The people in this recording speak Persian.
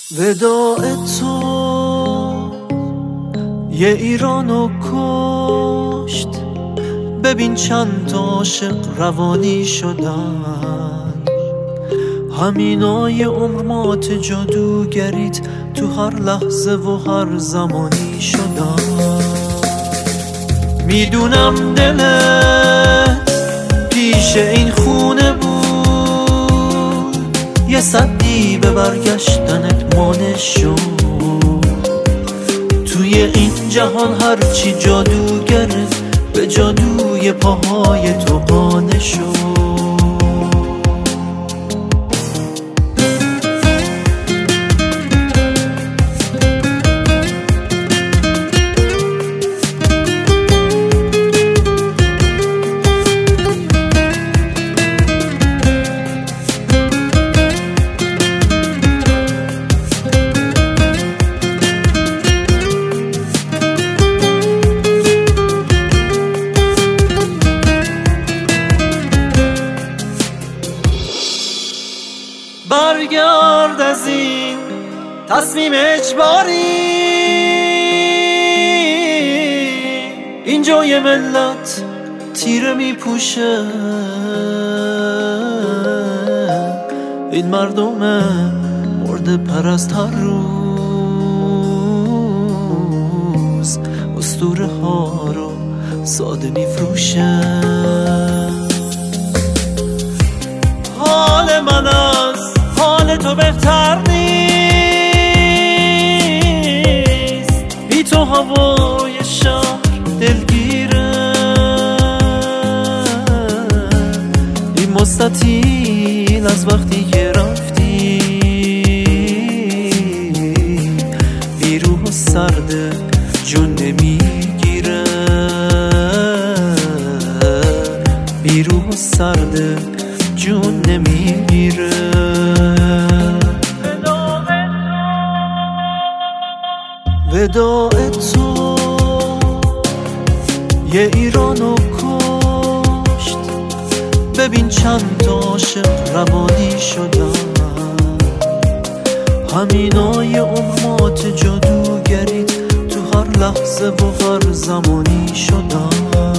وداع تو یه ایرانو کشت، ببین چند تا عاشق روانی شدن. همینای عمرمات جادوگریت تو هر لحظه و هر زمانی شدن. میدونم دلت پیش این خونه بود، یه صدی به برگشتنت مانع شد. توی این جهان هرچی جادوگره به جادوی پاهای تو قانع شد. برگرد از این تصمیم اجباری، اینجا یه ملت تیره میپوشه. این مردم مرده پرست هر روز اسطوره ها رو ساده میفروشه. حال من از حال تو بهتر نیست، بی تو هوای شهر دلگیره. این مستطیل از وقتی که رفتی بی روح و سرده جون نمیگیره. بی روح و سرده جون نمیگیره. وداع تو یه ایرانو کشت، ببین چند تا عاشق روانی شدن. همینای عمرمات جادوگریت تو هر لحظه و هر زمانی شدن.